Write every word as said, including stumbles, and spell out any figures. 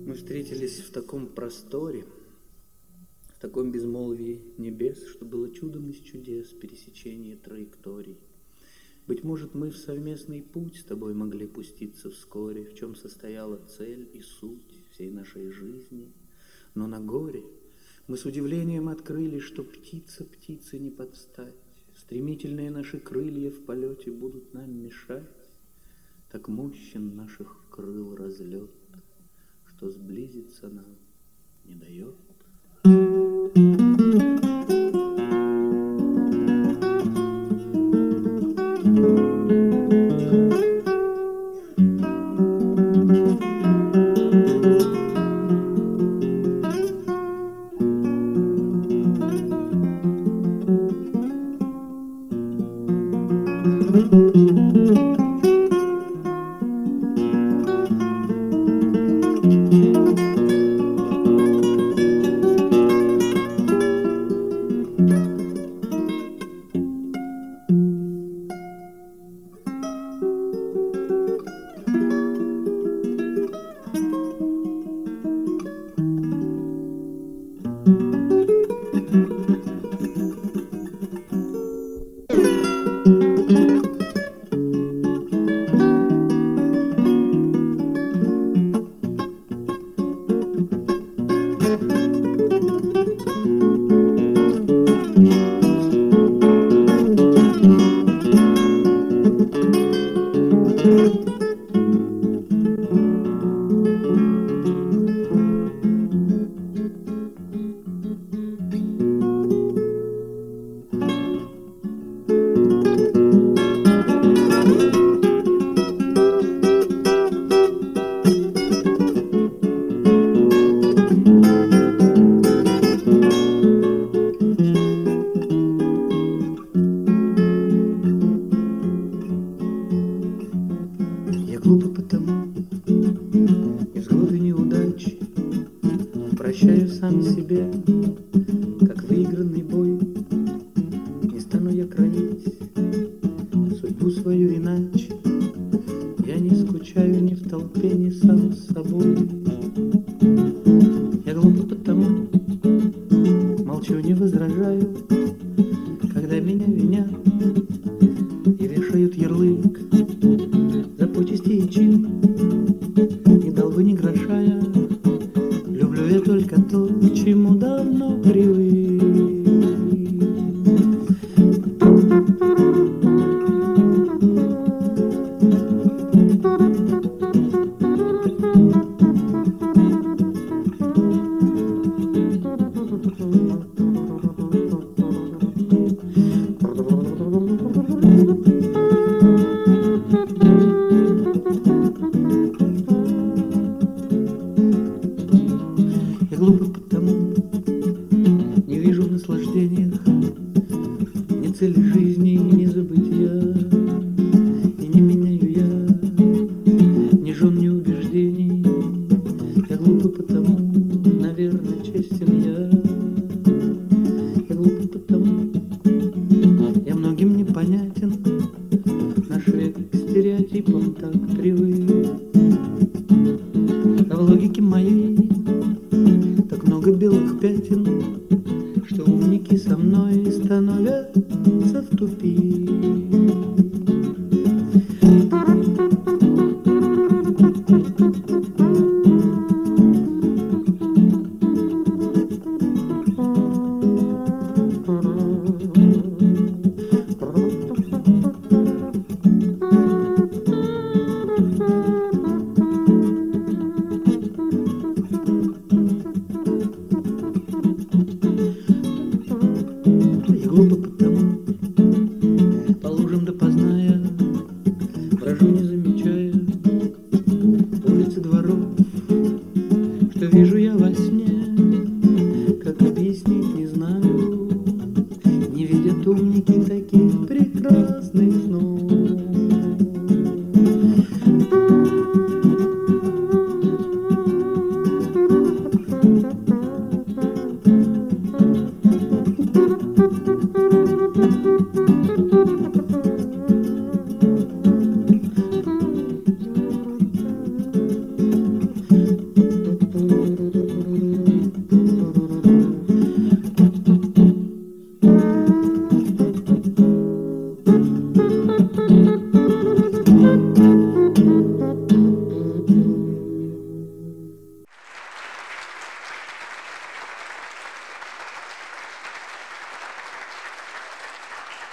Мы встретились в таком просторе, в таком безмолвии небес, что было чудом из чудес пересечение траекторий. Быть может, мы в совместный путь с тобой могли пуститься вскоре, в чем состояла цель и суть всей нашей жизни. Но на горе мы с удивлением открыли, что птица птице не подстать. Стремительные наши крылья в полете будут нам мешать. Так мощен наших крыл разлет, что сблизиться нам не дает. Глупо потому, из года неудач прощаю сам себе, как выигранный бой. Не стану я кроить судьбу свою иначе. Я не скучаю ни в толпе, ни сам с собой. Я глупо потому, молчу, не возражаю, когда меня винят и вешают ярлык за почести и чин, не дал бы ни гроша я. Люблю я только то, к чему давно привык. Я глупо потому, не вижу в наслаждениях ни цели жизни, ни забытия, и не меняю я ни жен, ни убеждений. Я глупо потому, наверное, честен я. Я глупо потому, я многим непонятен, наш век к стереотипам так привык. А в логике моей так много белых пятен, что умники со мной становятся в тупик. Глупо потому, по лужам допоздна я брожу, не замечая улицы дворов, что вижу